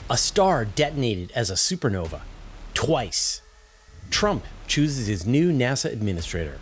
A star detonated as a supernova twice. Trump chooses his new NASA administrator.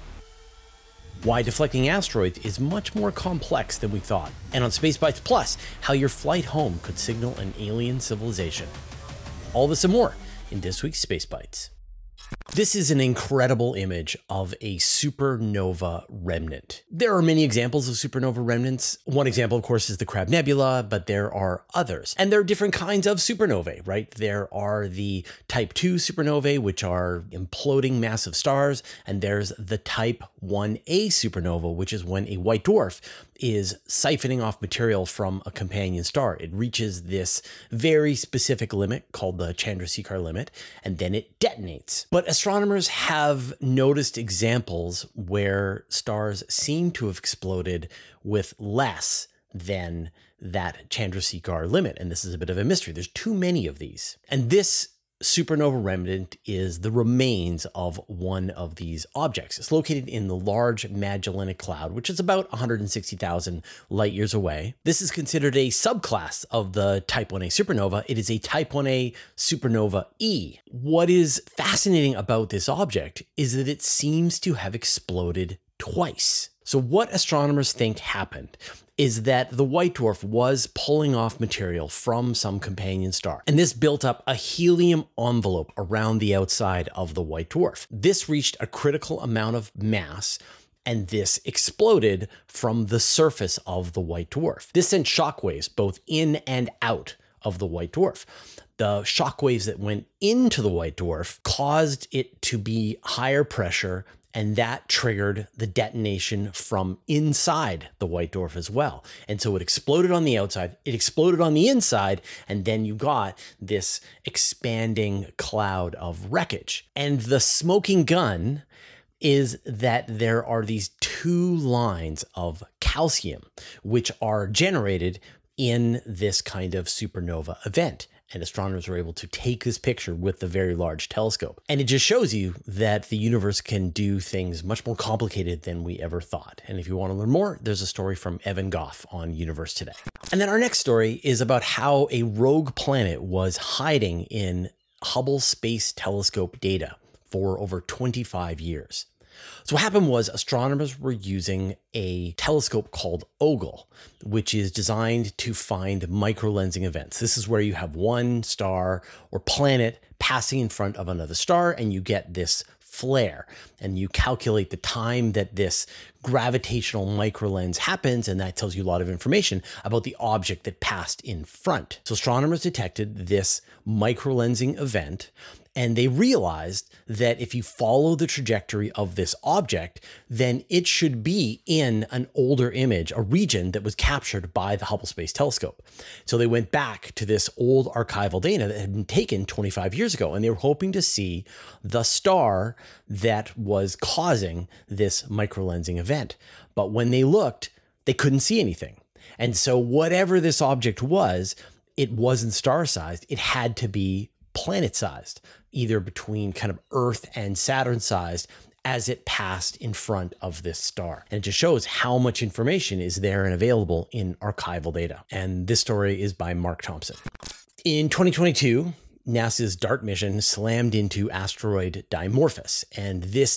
Why deflecting asteroids is much more complex than we thought. And on Space Bites Plus, how your flight home could signal an alien civilization. All this and more in this week's Space Bites. This is an incredible image of a supernova remnant. There are many examples of supernova remnants. One example, of course, is the Crab Nebula, but there are others. And there are different kinds of supernovae, right? There are the Type 2 supernovae, which are imploding massive stars, and there's the Type 1a supernova, which is when a white dwarf is siphoning off material from a companion star. It reaches this very specific limit called the Chandrasekhar limit, and then it detonates. But astronomers have noticed examples where stars seem to have exploded with less than that Chandrasekhar limit, and this is a bit of a mystery. There's too many of these. And this supernova remnant is the remains of one of these objects. It's located in the Large Magellanic Cloud, which is about 160,000 light years away. This is considered a subclass of the Type 1a supernova. It is a Type 1a supernova E. What is fascinating about this object is that it seems to have exploded twice. So what astronomers think happened is that the white dwarf was pulling off material from some companion star, and this built up a helium envelope around the outside of the white dwarf. This reached a critical amount of mass, and this exploded from the surface of the white dwarf. This sent shockwaves both in and out of the white dwarf. The shockwaves that went into the white dwarf caused it to be higher pressure, and that triggered the detonation from inside the white dwarf as well. And so it exploded on the outside, it exploded on the inside, and then you got this expanding cloud of wreckage. And the smoking gun is that there are these two lines of calcium, which are generated in this kind of supernova event. And astronomers were able to take this picture with the Very Large Telescope. And it just shows you that the universe can do things much more complicated than we ever thought. And if you want to learn more, there's a story from Evan Goff on Universe Today. And then our next story is about how a rogue planet was hiding in Hubble Space Telescope data for over 25 years. So what happened was astronomers were using a telescope called OGLE, which is designed to find microlensing events. This is where you have one star or planet passing in front of another star, and you get this flare, and you calculate the time that this gravitational microlens happens, and that tells you a lot of information about the object that passed in front. So astronomers detected this microlensing event, and they realized that if you follow the trajectory of this object, then it should be in an older image, a region that was captured by the Hubble Space Telescope. So they went back to this old archival data that had been taken 25 years ago, and they were hoping to see the star that was causing this microlensing event. But when they looked, they couldn't see anything. And so whatever this object was, it wasn't star-sized. It had to be planet-sized, either between kind of Earth and Saturn-sized as it passed in front of this star. And it just shows how much information is there and available in archival data. And this story is by Mark Thompson. In 2022, NASA's DART mission slammed into asteroid Dimorphos, and this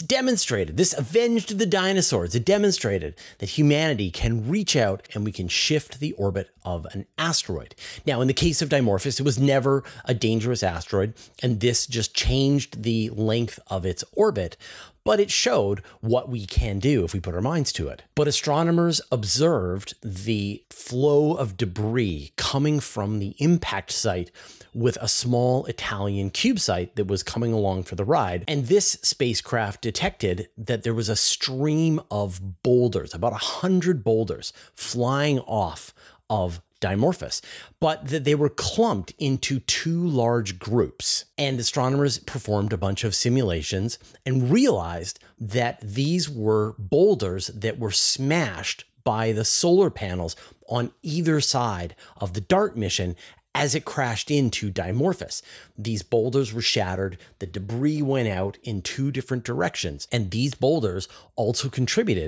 avenged the dinosaurs. It demonstrated that humanity can reach out and we can shift the orbit of an asteroid. Now, in the case of Dimorphos, it was never a dangerous asteroid, and this just changed the length of its orbit, but it showed what we can do if we put our minds to it. But astronomers observed the flow of debris coming from the impact site with a small Italian CubeSat that was coming along for the ride. And this spacecraft detected that there was a stream of boulders, about 100 boulders flying off of Dimorphos, but that they were clumped into two large groups. And astronomers performed a bunch of simulations and realized that these were boulders that were smashed by the solar panels on either side of the DART mission as it crashed into Dimorphos. These boulders were shattered, the debris went out in two different directions, and these boulders also contributed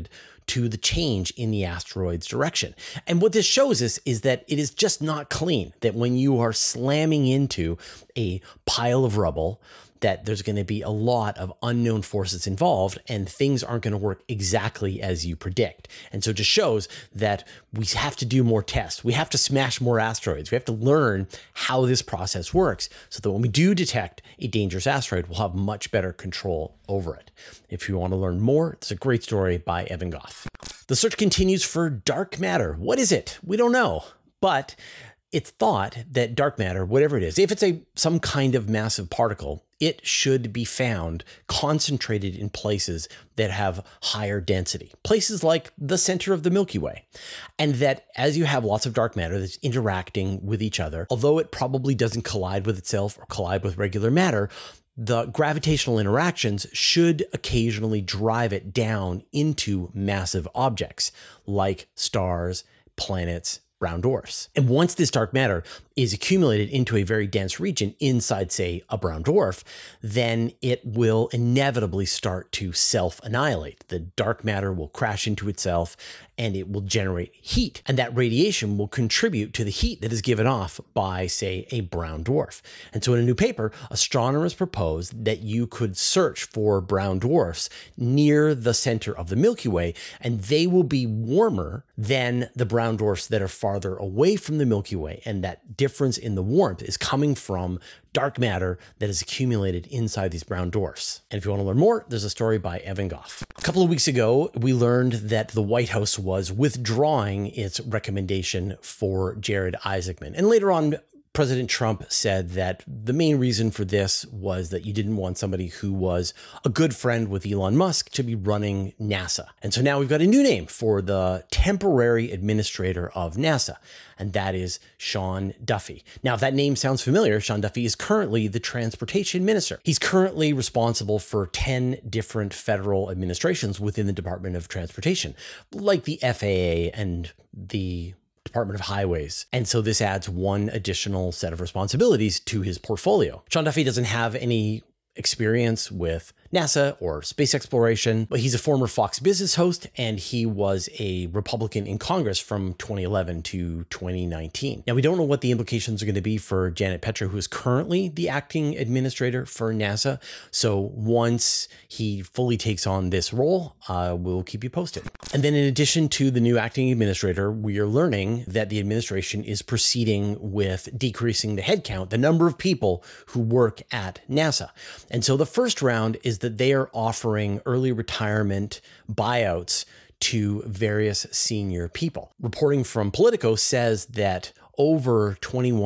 to the change in the asteroid's direction. And what this shows us is that it is just not clean, that when you are slamming into a pile of rubble, that there's going to be a lot of unknown forces involved and things aren't going to work exactly as you predict. And so it just shows that we have to do more tests. We have to smash more asteroids. We have to learn how this process works so that when we do detect a dangerous asteroid, we'll have much better control over it. If you want to learn more, it's a great story by Evan Goff. The search continues for dark matter. What is it? We don't know, but it's thought that dark matter, whatever it is, if it's some kind of massive particle, it should be found concentrated in places that have higher density, places like the center of the Milky Way. And that as you have lots of dark matter that's interacting with each other, although it probably doesn't collide with itself or collide with regular matter, the gravitational interactions should occasionally drive it down into massive objects like stars, planets, brown dwarfs. And once this dark matter is accumulated into a very dense region inside, say, a brown dwarf, then it will inevitably start to self-annihilate. The dark matter will crash into itself and it will generate heat. And that radiation will contribute to the heat that is given off by, say, a brown dwarf. And so in a new paper, astronomers proposed that you could search for brown dwarfs near the center of the Milky Way, and they will be warmer than the brown dwarfs that are farther away from the Milky Way. And that difference in the warmth is coming from dark matter that is accumulated inside these brown dwarfs. And if you want to learn more, there's a story by Evan Goff. A couple of weeks ago, we learned that the White House was withdrawing its recommendation for Jared Isaacman. And later on, President Trump said that the main reason for this was that you didn't want somebody who was a good friend with Elon Musk to be running NASA. And so now we've got a new name for the temporary administrator of NASA, and that is Sean Duffy. Now, if that name sounds familiar, Sean Duffy is currently the transportation minister. He's currently responsible for 10 different federal administrations within the Department of Transportation, like the FAA and the Department of Highways. And so this adds one additional set of responsibilities to his portfolio. Sean Duffy doesn't have any experience with NASA or space exploration, but he's a former Fox Business host, and he was a Republican in Congress from 2011 to 2019. Now, we don't know what the implications are going to be for Janet Petra, who is currently the acting administrator for NASA. So once he fully takes on this role, we'll keep you posted. And then in addition to the new acting administrator, we are learning that the administration is proceeding with decreasing the headcount, the number of people who work at NASA. And so the first round is that they are offering early retirement buyouts to various senior people. Reporting from Politico says that over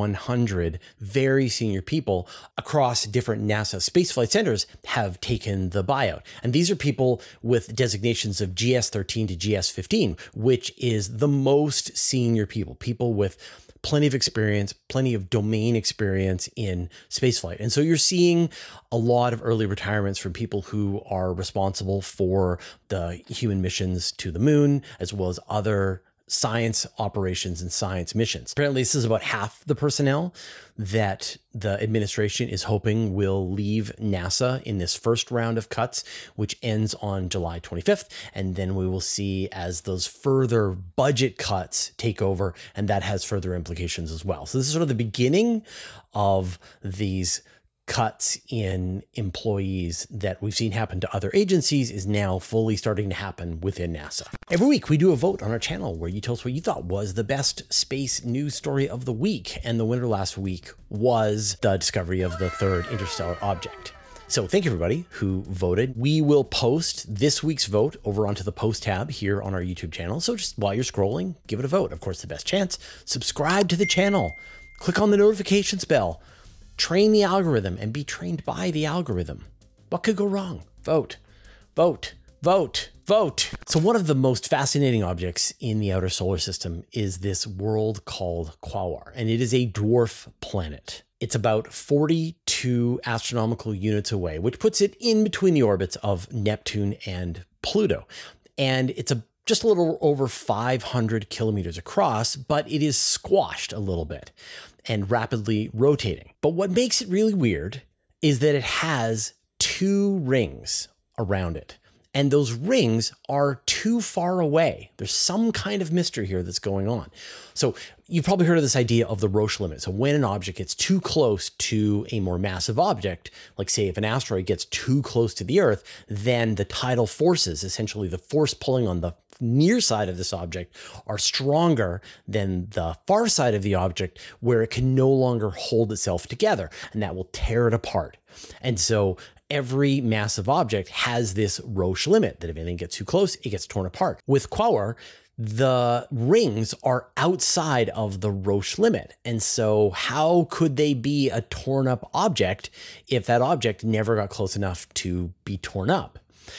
2,100 very senior people across different NASA spaceflight centers have taken the buyout. And these are people with designations of GS-13 to GS-15, which is the most senior people, people with plenty of experience, plenty of domain experience in spaceflight. And so you're seeing a lot of early retirements from people who are responsible for the human missions to the moon, as well as other science operations and science missions. Apparently, this is about half the personnel that the administration is hoping will leave NASA in this first round of cuts, which ends on July 25th. And then we will see as those further budget cuts take over, and that has further implications as well. So this is sort of the beginning of these cuts in employees that we've seen happen to other agencies is now fully starting to happen within NASA. Every week we do a vote on our channel where you tell us what you thought was the best space news story of the week. And the winner last week was the discovery of the third interstellar object. So thank you everybody who voted. We will post this week's vote over onto the post tab here on our YouTube channel. So just while you're scrolling, give it a vote. Of course, the best chance, subscribe to the channel, click on the notifications bell, train the algorithm and be trained by the algorithm. What could go wrong? Vote, vote, vote, vote. So one of the most fascinating objects in the outer solar system is this world called Quaoar, and it is a dwarf planet. It's about 42 astronomical units away, which puts it in between the orbits of Neptune and Pluto. And it's just a little over 500 kilometers across, but it is squashed a little bit and rapidly rotating. But what makes it really weird is that it has two rings around it. And those rings are too far away. There's some kind of mystery here that's going on. So you've probably heard of this idea of the Roche limit. So when an object gets too close to a more massive object, like say if an asteroid gets too close to the Earth, then the tidal forces, essentially the force pulling on the near side of this object, are stronger than the far side of the object, where it can no longer hold itself together, and that will tear it apart. And so every massive object has this Roche limit that if anything gets too close, it gets torn apart. With Quaoar, the rings are outside of the Roche limit. And so how could they be a torn up object if that object never got close enough to be torn up?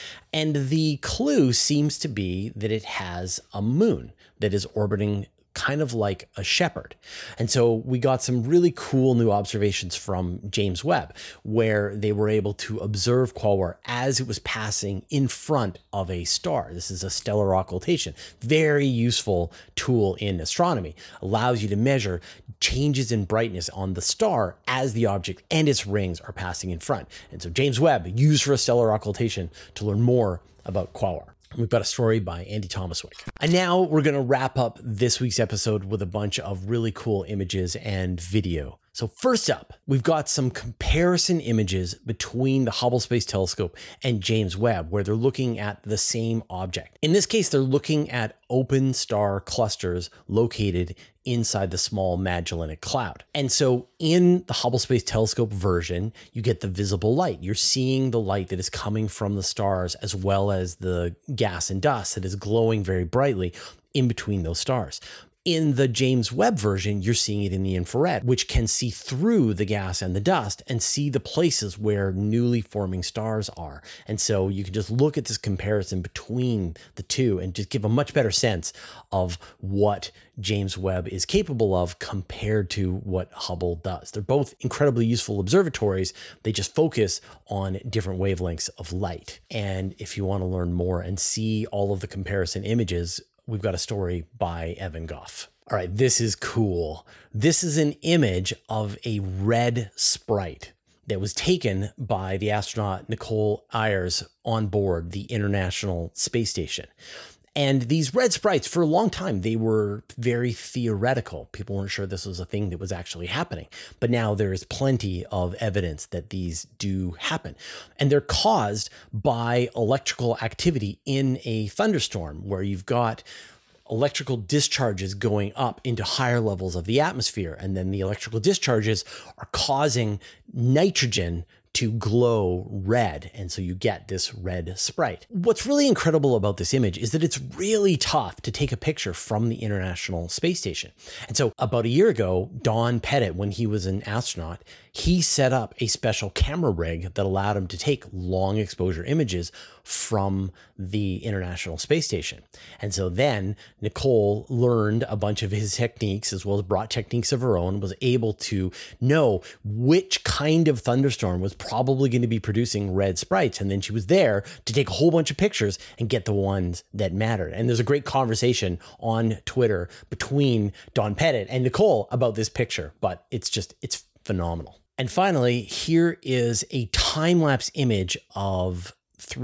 And the clue seems to be that it has a moon that is orbiting kind of like a shepherd. And so we got some really cool new observations from James Webb, where they were able to observe Quaoar as it was passing in front of a star. This is a stellar occultation. Very useful tool in astronomy. Allows you to measure changes in brightness on the star as the object and its rings are passing in front. And so James Webb used for a stellar occultation to learn more about Quaoar. We've got a story by Andy Thomaswick. And now we're going to wrap up this week's episode with a bunch of really cool images and video. So first up, we've got some comparison images between the Hubble Space Telescope and James Webb, where they're looking at the same object. In this case, they're looking at open star clusters located inside the Small Magellanic Cloud. And so in the Hubble Space Telescope version, you get the visible light. You're seeing the light that is coming from the stars, as well as the gas and dust that is glowing very brightly in between those stars. In the James Webb version, you're seeing it in the infrared, which can see through the gas and the dust and see the places where newly forming stars are. And so you can just look at this comparison between the two and just give a much better sense of what James Webb is capable of compared to what Hubble does. They're both incredibly useful observatories. They just focus on different wavelengths of light. And if you want to learn more and see all of the comparison images, we've got a story by Evan Goff. All right, this is cool. This is an image of a red sprite that was taken by the astronaut Nicole Ayers on board the International Space Station. And these red sprites, for a long time, they were very theoretical. People weren't sure this was a thing that was actually happening. But now there is plenty of evidence that these do happen. And they're caused by electrical activity in a thunderstorm, where you've got electrical discharges going up into higher levels of the atmosphere. And then the electrical discharges are causing nitrogen to glow red. And so you get this red sprite. What's really incredible about this image is that it's really tough to take a picture from the International Space Station. And so about a year ago, Don Pettit, when he was an astronaut, he set up a special camera rig that allowed him to take long exposure images from the International Space Station. And so then Nicole learned a bunch of his techniques, as well as brought techniques of her own, was able to know which kind of thunderstorm was probably going to be producing red sprites. And then she was there to take a whole bunch of pictures and get the ones that mattered. And there's a great conversation on Twitter between Don Pettit and Nicole about this picture, but it's phenomenal. And finally, here is a time-lapse image of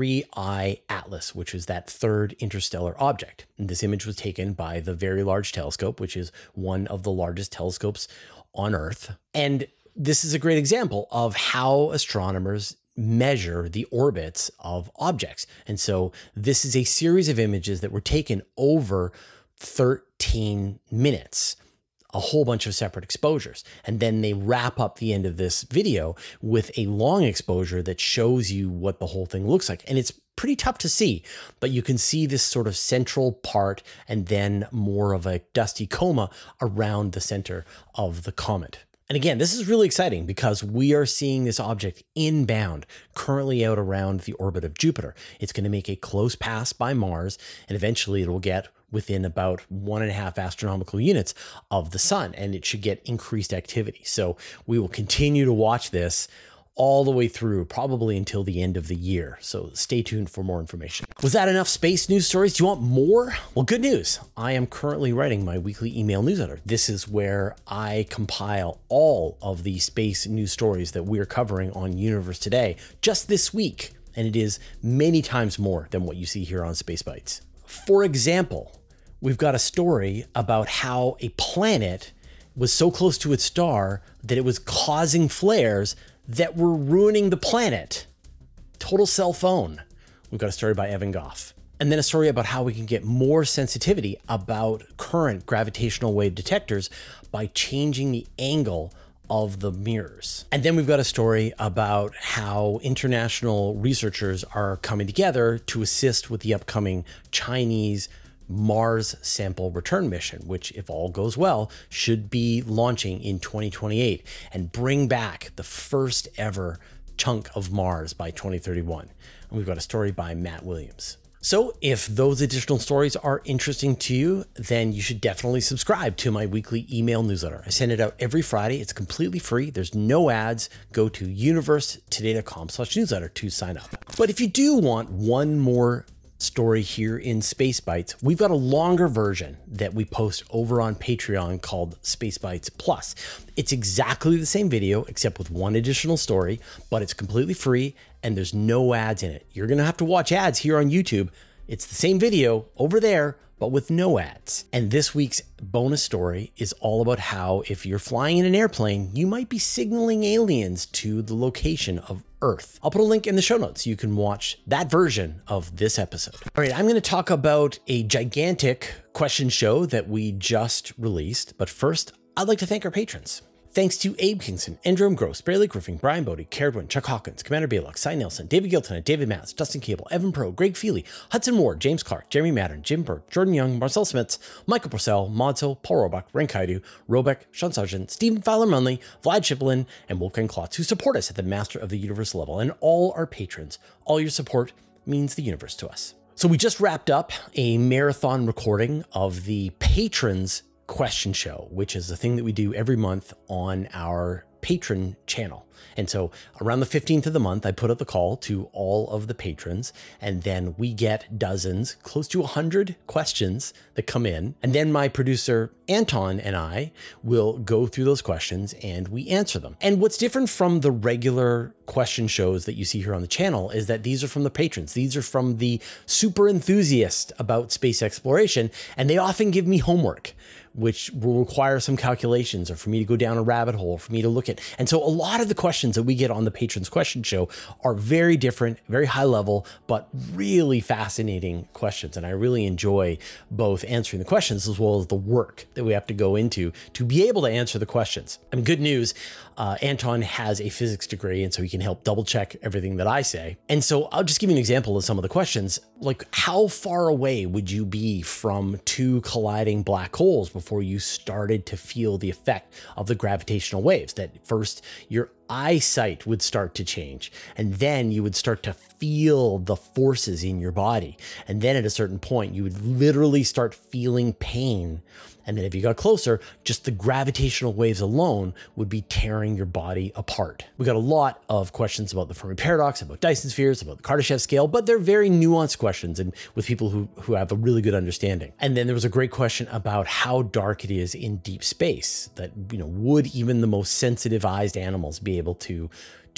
3I Atlas, which is that third interstellar object. And this image was taken by the Very Large Telescope, which is one of the largest telescopes on Earth. And this is a great example of how astronomers measure the orbits of objects. And so this is a series of images that were taken over 13 minutes. A whole bunch of separate exposures. And then they wrap up the end of this video with a long exposure that shows you what the whole thing looks like. And it's pretty tough to see, but you can see this sort of central part and then more of a dusty coma around the center of the comet. And again, this is really exciting because we are seeing this object inbound, currently out around the orbit of Jupiter. It's going to make a close pass by Mars, and eventually it will get within about 1.5 astronomical units of the sun, and it should get increased activity. So we will continue to watch this all the way through, probably until the end of the year. So stay tuned for more information. Was that enough space news stories? Do you want more? Well, good news. I am currently writing my weekly email newsletter. This is where I compile all of the space news stories that we're covering on Universe Today just this week. and it is many times more than what you see here on Space Bites. For example, we've got a story about how a planet was so close to its star that it was causing flares that were ruining the planet. Total cell phone. We've got a story by Evan Goff. And then a story about how we can get more sensitivity about current gravitational wave detectors by changing the angle of the mirrors. And then we've got a story about how international researchers are coming together to assist with the upcoming Chinese Mars sample return mission, which, if all goes well, should be launching in 2028 and bring back the first ever chunk of Mars by 2031. And we've got a story by Matt Williams. So if those additional stories are interesting to you, then you should definitely subscribe to my weekly email newsletter. I send it out every Friday. It's completely free. There's no ads. Go to universetoday.com/newsletter to sign up. But if you do want one more story here in Space Bites, we've got a longer version that we post over on Patreon called Space Bites Plus. It's exactly the same video except with one additional story, but it's completely free and there's no ads in it. You're gonna have to watch ads here on YouTube. It's the same video over there, but with no ads. And this week's bonus story is all about how if you're flying in an airplane, you might be signaling aliens to the location of Earth. I'll put a link in the show notes so you can watch that version of this episode. All right, I'm going to talk about a gigantic question show that we just released. But first, I'd like to thank our patrons. Thanks to Abe Kingston, Andrew Gross, Barry Lake Roofing, Brian Bodie, Caradwin, Chuck Hawkins, Commander Baylock, Cy Nelson, David Gilton, David Matz, Dustin Cable, Evan Pro, Greg Feely, Hudson Ward, James Clark, Jeremy Madden, Jim Burke, Jordan Young, Marcel Smits, Michael Purcell, Modso, Paul Roebuck, Rankaidu, Robeck, Sean Sargent, Stephen Fowler Munley, Vlad Chiplin, and Wolfgang Klotz, who support us at the Master of the Universe level, and all our patrons. All your support means the universe to us. So we just wrapped up a marathon recording of the Patrons Question Show, which is a thing that we do every month on our patron channel. And so around the 15th of the month, I put out the call to all of the patrons, and then we get dozens, close to 100 questions that come in. And then my producer, Anton, and I will go through those questions and we answer them. And what's different from the regular question shows that you see here on the channel is that these are from the patrons. These are from the super enthusiast about space exploration, and they often give me homework, which will require some calculations or for me to go down a rabbit hole, for me to look at. And so a lot of the questions that we get on the Patrons Question Show are very different, very high level, but really fascinating questions. And I really enjoy both answering the questions as well as the work that we have to go into to be able to answer the questions. And good news, Anton has a physics degree, and so he can help double check everything that I say. And so I'll just give you an example of some of the questions. Like, how far away would you be from two colliding black holes before you started to feel the effect of the gravitational waves? That first your eyesight would start to change, and then you would start to feel the forces in your body. And then at a certain point, you would literally start feeling pain. And then if you got closer, just the gravitational waves alone would be tearing your body apart. We got a lot of questions about the Fermi paradox, about Dyson spheres, about the Kardashev scale, but they're very nuanced questions and with people who have a really good understanding. And then there was a great question about how dark it is in deep space, that, would even the most sensitive-eyed animals be able to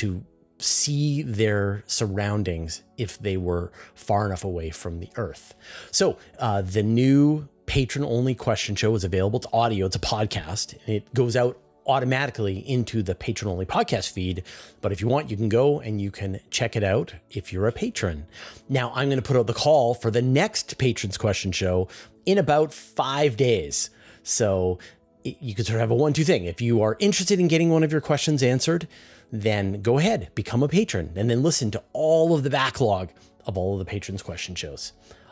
see their surroundings if they were far enough away from the Earth. So the new patron-only question show is available. It's audio. It's a podcast. And it goes out automatically into the patron-only podcast feed. But if you want, you can go and you can check it out if you're a patron. Now, I'm going to put out the call for the next Patrons Question Show in about 5 days. So you can sort of have a 1-2 thing. If you are interested in getting one of your questions answered, then go ahead, become a patron, and then listen to all of the backlog of all of the Patrons Question Shows.